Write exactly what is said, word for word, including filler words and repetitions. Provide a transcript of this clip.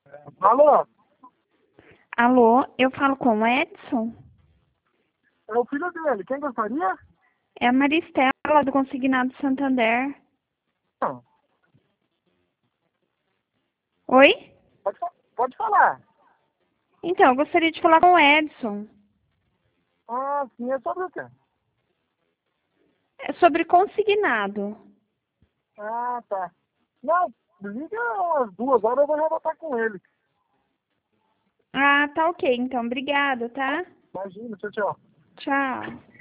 Alô? Alô, eu falo com o Edson? É o filho dele. Quem gostaria? É a Maristela, do Consignado Santander. Não. Oi? Pode, fa- pode falar. Então, eu gostaria de falar com o Edson. Ah, sim, é sobre o quê? É sobre consignado. Ah, tá. Não, liga umas duas horas, eu vou já voltar com ele. Ah, tá ok, então. Obrigada, tá? Imagina, tchau, tchau. Tchau.